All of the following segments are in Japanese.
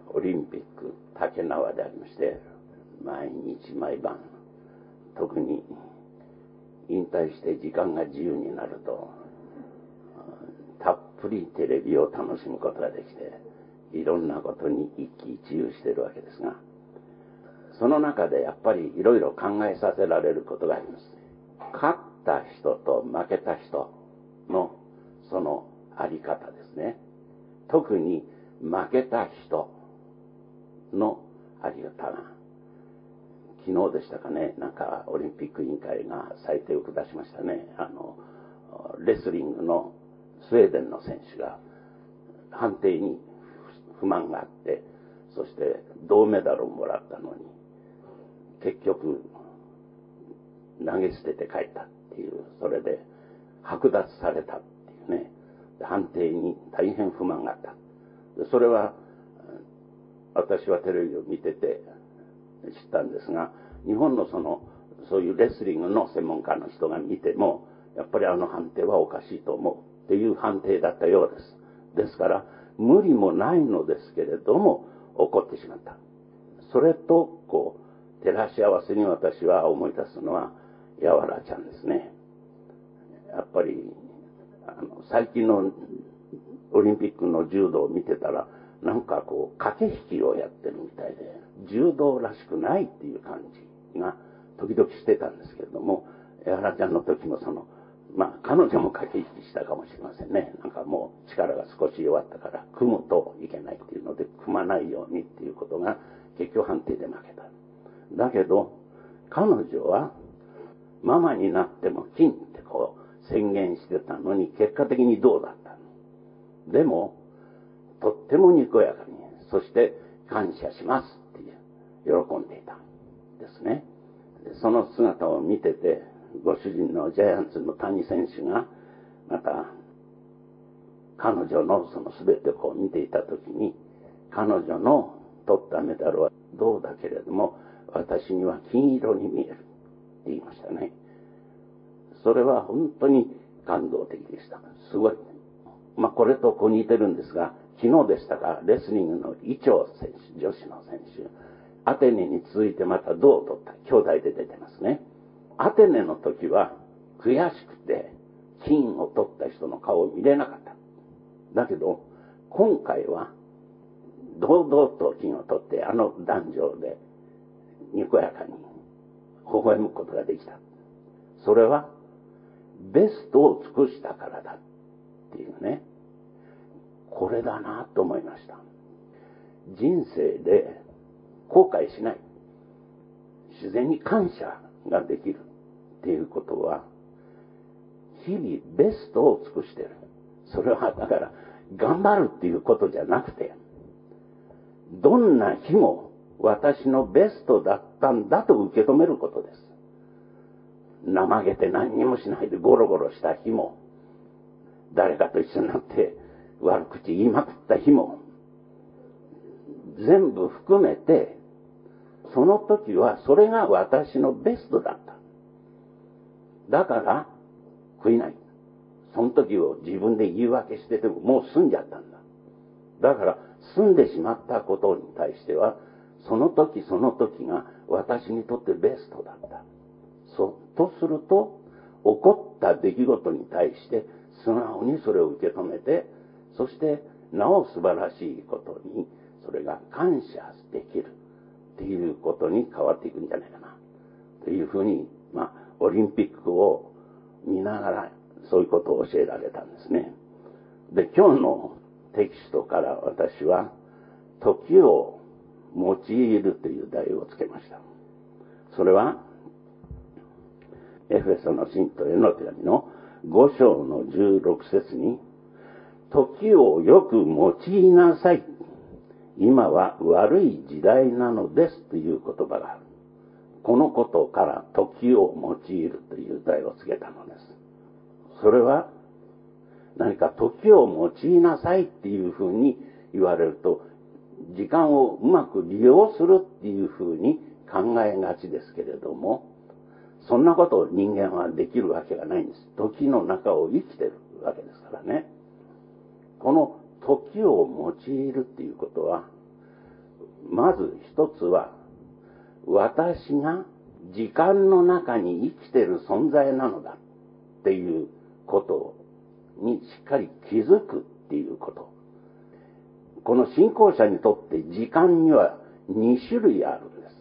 オリンピック竹縄でありまして、毎日毎晩、特に引退して時間が自由になると、たっぷりテレビを楽しむことができて、いろんなことに一喜一憂しているわけですが、その中でやっぱりいろいろ考えさせられることがあります。勝った人と負けた人のそのあり方ですね。特に負けた人のあり方が、昨日でしたかね、なんかオリンピック委員会が裁定を下しましたね。レスリングのスウェーデンの選手が判定に不満があって、そして銅メダルをもらったのに結局投げ捨てて帰ったっていう、それで剥奪されたっていうね、判定に大変不満があった。それは私はテレビを見てて知ったんですが、日本のそういうレスリングの専門家の人が見ても、やっぱりあの判定はおかしいと思うっていう判定だったようです。ですから無理もないのですけれども怒ってしまった。それと照らし合わせに私は思い出すのはやわらちゃんですね。やっぱり最近のオリンピックの柔道を見てたら、なんか駆け引きをやってるみたいで、柔道らしくないっていう感じが時々してたんですけれども、やわらちゃんの時も彼女も駆け引きしたかもしれませんね。なんかもう力が少し弱ったから組むといけないっていうので、組まないようにっていうことが結局判定で負けた。だけど彼女はママになっても金って宣言してたのに、結果的にどうだったの。でもとってもにこやかに、そして感謝しますって喜んでいたんですね。その姿を見てて、ご主人のジャイアンツの谷選手がまた彼女のその全てを見ていたときに、彼女の取ったメダルは銅だけれども私には金色に見えるって言いましたね。それは本当に感動的でした。すごい。これと似てるんですが、昨日でしたか、レスリングのイチョウ選手、女子の選手、アテネに続いてまた銅を取った、兄弟で出てますね。アテネの時は悔しくて金を取った人の顔を見れなかった。だけど今回は堂々と金を取って、あの壇上でにこやかに微笑むことができた。それはベストを尽くしたからだっていうね、これだなと思いました。人生で後悔しない、自然に感謝ができるっていうことは、日々ベストを尽くしている。それはだから頑張るっていうことじゃなくて、どんな日も私のベストだったんだと受け止めることです。怠けて何にもしないでゴロゴロした日も、誰かと一緒になって悪口言いまくった日も、全部含めて、その時はそれが私のベストだった。だから悔いない。その時を自分で言い訳しててももう済んじゃったんだ。だから済んでしまったことに対しては、その時その時が私にとってベストだった。とすると、起こった出来事に対して素直にそれを受け止めて、そしてなお素晴らしいことにそれが感謝できるっていうことに変わっていくんじゃないかなというふうに、オリンピックを見ながらそういうことを教えられたんですね。で、今日のテキストから私は時を用いるという題をつけました。それはエフェソの信徒への手紙の5章の16節に、時をよく用いなさい、今は悪い時代なのですという言葉がある。このことから時を用いるという題をつけたのです。それは何か時を用いなさいっていうふうに言われると、時間をうまく利用するっていうふうに考えがちですけれども、そんなことを人間はできるわけがないんです。時の中を生きてるわけですからね。この時を用いるっていうことは、 まず一つは、私が時間の中に生きている存在なのだっていうことにしっかり気づくっていうこと。この信仰者にとって時間には2種類あるんです。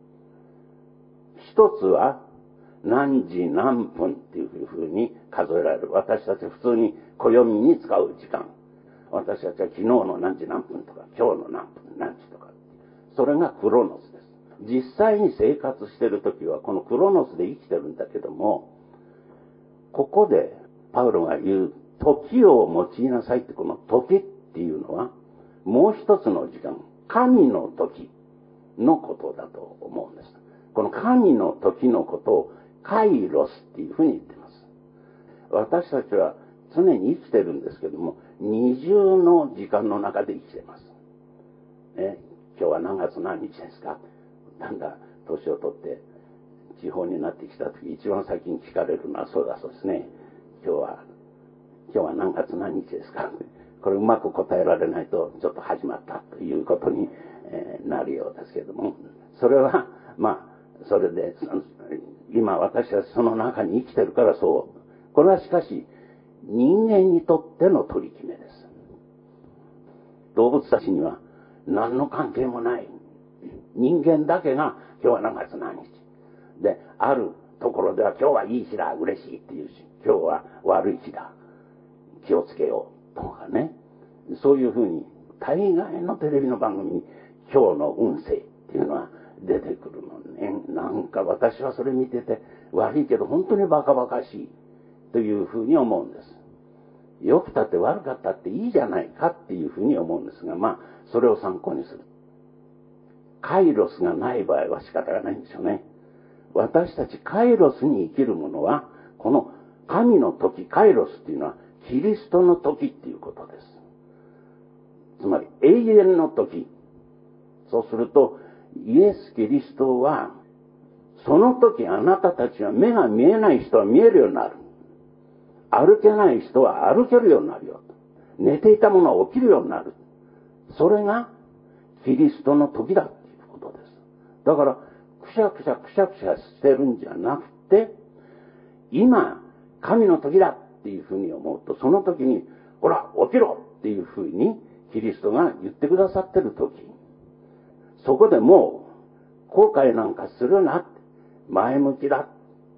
一つは何時何分っていうふうに数えられる。私たち普通に暦に使う時間。私たちは昨日の何時何分とか今日の何分何時とか。それがクロノスです。実際に生活しているときはこのクロノスで生きてるんだけども、ここでパウロが言う時を用いなさいってこの時っていうのはもう一つの時間、神の時のことだと思うんです。この神の時のことをカイロスっていうふうに言っています。私たちは常に生きてるんですけども、二重の時間の中で生きています。今日は何月何日ですか？だんだん年を取って地方になってきた時一番先に聞かれるのはそうだそうですね。今日は何月何日ですか？これうまく答えられないとちょっと始まったということになるようですけども、それはそれで今私はその中に生きてるからそう。これはしかし人間にとっての取り決めです。動物たちには何の関係もない。人間だけが今日は何月何日で、あるところでは今日はいい日だ、嬉しいっていうし、今日は悪い日だ、気をつけようとかね、そういうふうに大概のテレビの番組に今日の運勢っていうのは出てくるのね。なんか私はそれ見てて悪いけど本当にバカバカしいというふうに思うんです。良くたって悪かったっていいじゃないかっていうふうに思うんですが、それを参考にする。カイロスがない場合は仕方がないんですよね。私たちカイロスに生きる者は、この神の時、カイロスっていうのはキリストの時っていうことです。つまり永遠の時。そうするとイエス・キリストはその時あなたたちは目が見えない人は見えるようになる。歩けない人は歩けるようになるよ。寝ていた者は起きるようになる。それがキリストの時だっていうことです。だからくしゃくしゃしてるんじゃなくて、今神の時だっていうふうに思うと、その時にほら起きろっていうふうにキリストが言ってくださってる時、そこでもう後悔なんかするなって、前向きだ、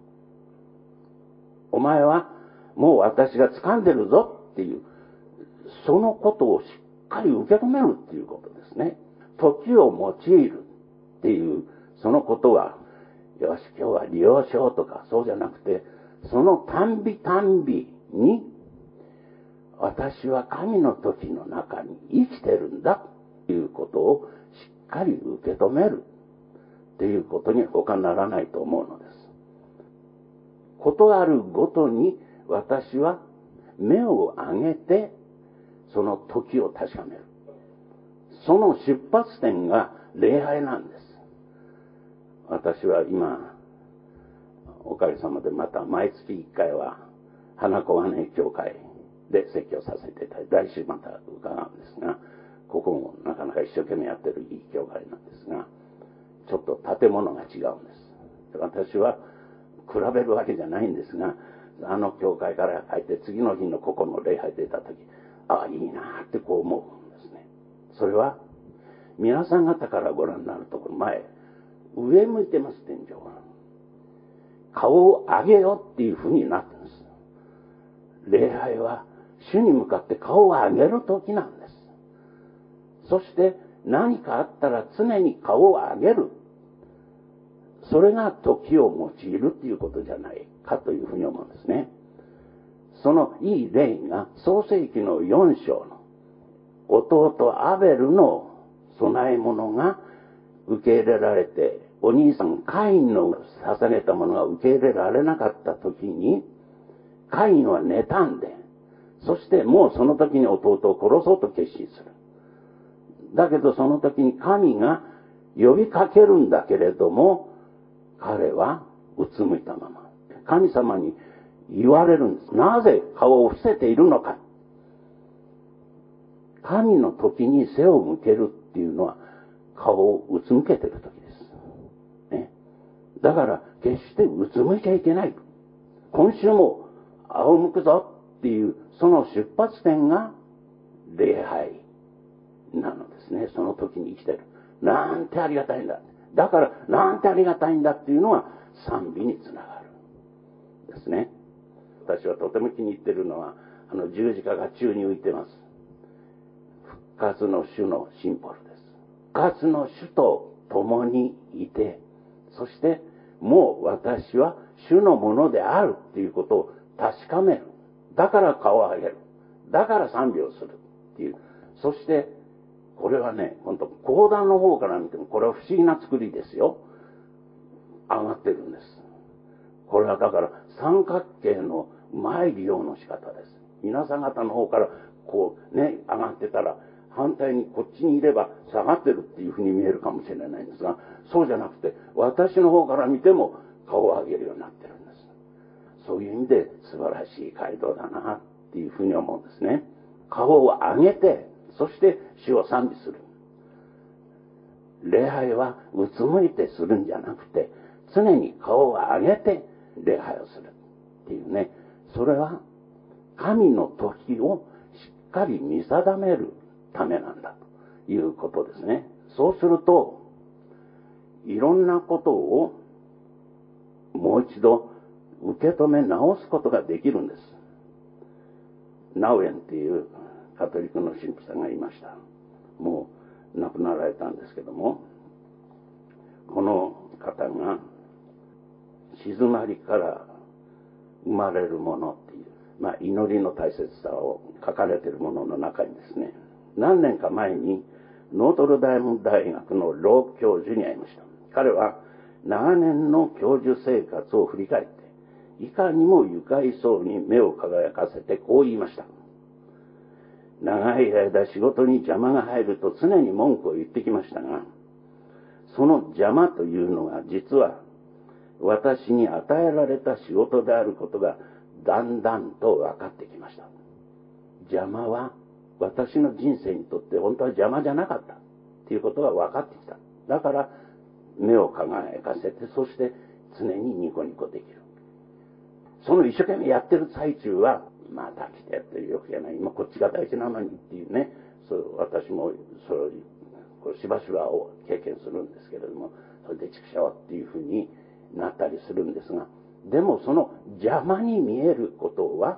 お前はもう私が掴んでるぞっていう、そのことをしっかり受け止めるっていうことですね。時を用いるっていうそのことは、よし今日は利用しようとかそうじゃなくて、そのたんびに私は神の時の中に生きてるんだということをしっかり受け止めるっていうことに他ならないと思うのです。ことあるごとに私は目を上げてその時を確かめる。その出発点が礼拝なんです。私は今おかげさまでまた毎月1回は花子金教会で説教させていただいて、来週また伺うんですが、ここもなかなか一生懸命やってるいい教会なんですが、ちょっと建物が違うんです。私は比べるわけじゃないんですが、あの教会から帰って次の日のここの礼拝出た時、ああいいなってこう思うんですね。それは皆さん方からご覧になるところ、前上向いてます。天井が顔を上げよっていうふうになってるんです。礼拝は主に向かって顔を上げる時なんです。そして何かあったら常に顔を上げる、それが時を用いるっていうことじゃないかというふうに思うんですね。そのいい例が創世記の4章の弟アベルの供え物が受け入れられて、お兄さんカインの捧げたものが受け入れられなかった時に、カインは妬んで、そしてもうその時に弟を殺そうと決心する。だけどその時に神が呼びかけるんだけれども、彼はうつむいたまま。神様に言われるんです。なぜ顔を伏せているのか。神の時に背を向けるっていうのは、 顔をうつむけてる時です。ね。だから決してうつむいちゃいけない。今週も仰向くぞっていうその出発点が礼拝なのですね。その時に生きてる。なんてありがたいんだ。だからなんてありがたいんだっていうのが賛美につながる。ですね。私はとても気に入っているのは十字架が宙に浮いてます。復活の主のシンボルです。復活の主と共にいて、そしてもう私は主のものであるっていうことを確かめる。だから顔を上げる。だから賛美をするっていう。そしてこれはね、本当講談の方から見てもこれは不思議な作りですよ。上がってるんです。これはだから三角形のうまい利用の仕方です。皆さん方の方からこうね、上がってたら反対にこっちにいれば下がってるっていうふうに見えるかもしれないんですが、そうじゃなくて私の方から見ても顔を上げるようになってるんです。そういう意味で素晴らしい街道だなっていうふうに思うんですね。顔を上げて、そして主を賛美する。礼拝はうつむいてするんじゃなくて、常に顔を上げて礼拝をするっていうね。それは神の時をしっかり見定めるためなんだということですね。そうするといろんなことをもう一度受け止め直すことができるんです。ナウエンっていうカトリックの神父さんがいました。もう亡くなられたんですけども、この方が静まりから生まれるものっていう、祈りの大切さを書かれているものの中にですね、何年か前にノートルダム大学の老教授に会いました。彼は長年の教授生活を振り返って、いかにも愉快そうに目を輝かせてこう言いました。長い間仕事に邪魔が入ると常に文句を言ってきましたが、その邪魔というのが実は私に与えられた仕事であることがだんだんと分かってきました。邪魔は私の人生にとって本当は邪魔じゃなかったっていうことが分かってきた。だから目を輝かせて、そして常にニコニコできる。その一生懸命やってる最中は、また来てやってるよくじゃない。今こっちが大事なのにっていうね、私もしばしばを経験するんですけれども、それで畜生っていうふうになったりするんですが、でもその邪魔に見えることは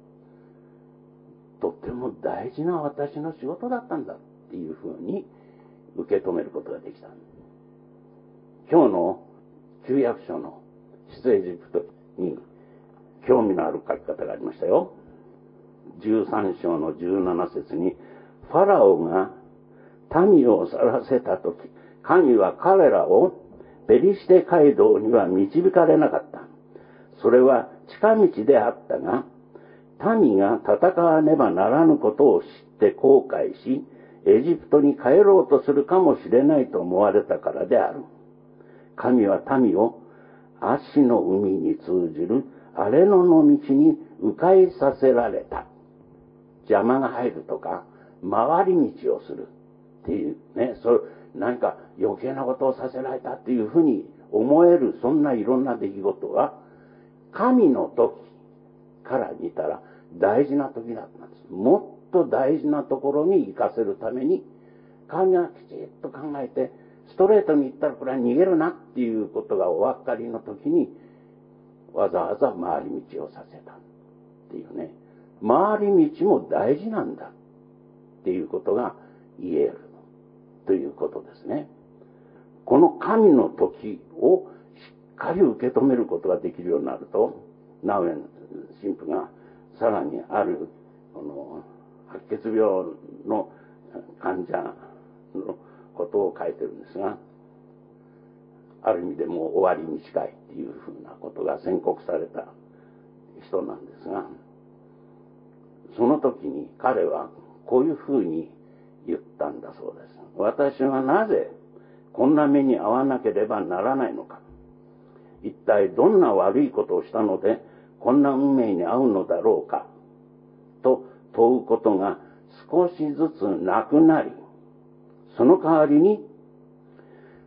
とても大事な私の仕事だったんだっていうふうに受け止めることができた。今日の旧約書の出エジプトに興味のある書き方がありましたよ。13章の17節に、ファラオが民を去らせたとき、神は彼らをペリシテ街道には導かれなかった。それは近道であったが、民が戦わねばならぬことを知って後悔し、エジプトに帰ろうとするかもしれないと思われたからである。神は民をアシの海に通じる荒れ野の道に迂回させられた。邪魔が入るとか、回り道をするっていうね、何か余計なことをさせられたっていうふうに思える、そんないろんな出来事は、神の時から見たら大事な時だったんです。もっと大事なところに行かせるために、神はきちっと考えて、ストレートに言ったらこれは逃げるなっていうことがお分かりの時に、わざわざ回り道をさせたっていうね。回り道も大事なんだっていうことが言えるということですね。この神の時をしっかり受け止めることができるようになると、ナウエン神父がさらにある白血病の患者のことを書いてるんですが、ある意味でもう終わりに近いっていうふうなことが宣告された人なんですが、その時に彼はこういうふうに言ったんだそうです。私はなぜこんな目に遭わなければならないのか。一体どんな悪いことをしたのでこんな運命に遭うのだろうか。と問うことが少しずつなくなり、その代わりに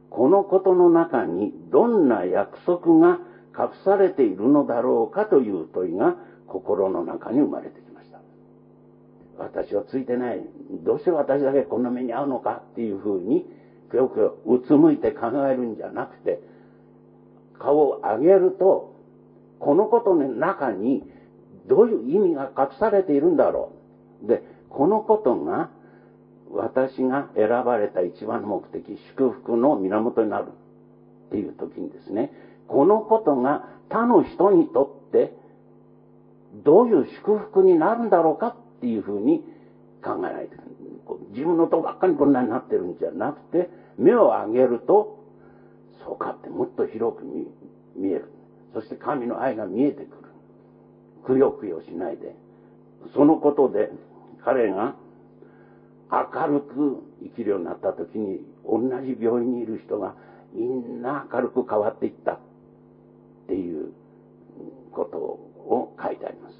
このことの中にどんな約束が隠されているのだろうかという問いが心の中に生まれてきました。私はついてない。どうして私だけこんな目に遭うのかっていうふうにくよくようつむいて考えるんじゃなくて、顔を上げると、このことの中にどういう意味が隠されているんだろう。で、このことが私が選ばれた一番の目的、祝福の源になるっていう時にですね、このことが他の人にとってどういう祝福になるんだろうかっていうふうに考えないと。自分のとこばっかりこんなになってるんじゃなくて、目を上げると、そうかってもっと広く見える。そして神の愛が見えてくる。くよくよしないで。そのことで彼が明るく生きるようになった時に、同じ病院にいる人がみんな明るく変わっていったっていうことを書いてあります。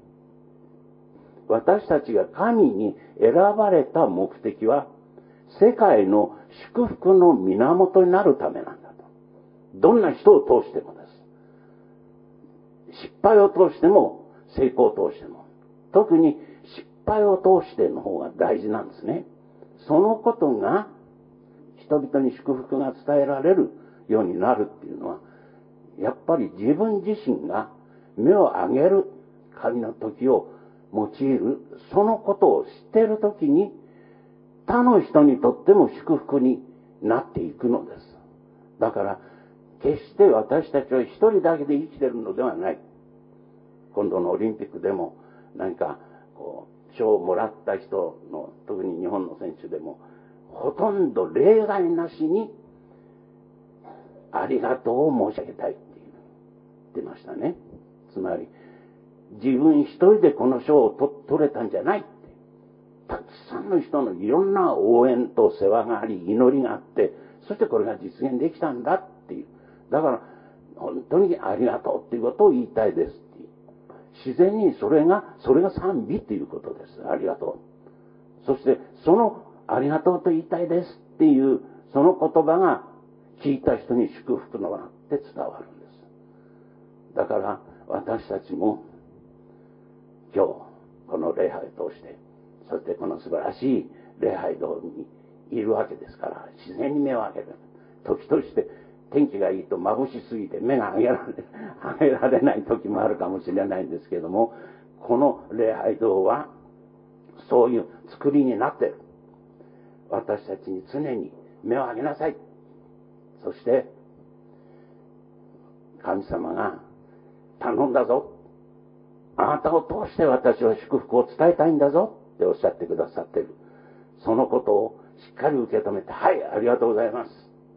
私たちが神に選ばれた目的は、世界の祝福の源になるためなんだと。どんな人を通してもです。失敗を通しても、成功を通しても。特に失敗を通しての方が大事なんですね。そのことが、人々に祝福が伝えられるようになるっていうのは、やっぱり自分自身が目を上げる神の時を用いる、そのことを知っているときに、他の人にとっても祝福になっていくのです。だから、決して私たちは一人だけで生きているのではない。今度のオリンピックでも、何か、賞をもらった人の、特に日本の選手でも、ほとんど例外なしに、ありがとうを申し上げたいって言ってましたね。つまり、自分一人でこの賞を取れたんじゃないって。たくさんの人のいろんな応援と世話があり、祈りがあって、そしてこれが実現できたんだっていう。だから、本当にありがとうっていうことを言いたいですっていう。自然にそれが賛美っていうことです。ありがとう。そして、そのありがとうと言いたいですっていう、その言葉が聞いた人に祝福のなって伝わるんです。だから、私たちも、今日、この礼拝を通して、そしてこの素晴らしい礼拝堂にいるわけですから、自然に目を上げる。時として天気がいいと眩しすぎて目が上げられない時もあるかもしれないんですけども、この礼拝堂はそういう作りになっている。私たちに常に目を上げなさい。そして、神様が頼んだぞ。あなたを通して私は祝福を伝えたいんだぞっておっしゃってくださっている。そのことをしっかり受け止めて、はい、ありがとうございます。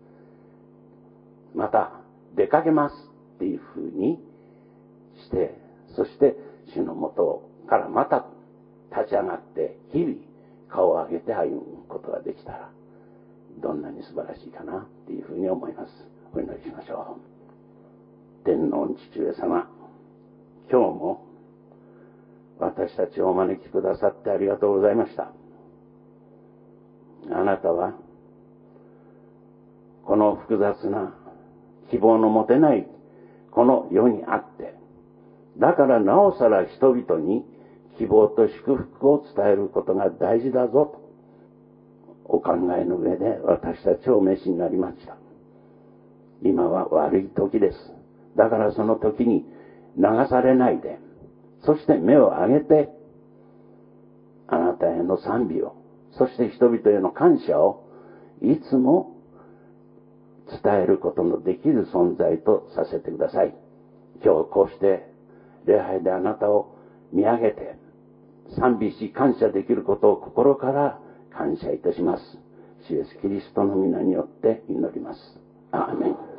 また出かけますっていうふうにして、そして主のもとからまた立ち上がって日々顔を上げて歩むことができたら、どんなに素晴らしいかなっていうふうに思います。お祈りしましょう。天皇父上様、今日も私たちをお招きくださってありがとうございました。あなたはこの複雑な希望の持てないこの世にあって、だからなおさら人々に希望と祝福を伝えることが大事だぞとお考えの上で私たちをお召しになりました。今は悪い時です。だからその時に流されないで、そして目を上げて、あなたへの賛美を、そして人々への感謝を、いつも伝えることのできる存在とさせてください。今日こうして礼拝であなたを見上げて、賛美し感謝できることを心から感謝いたします。主イエスキリストの皆によって祈ります。アーメン。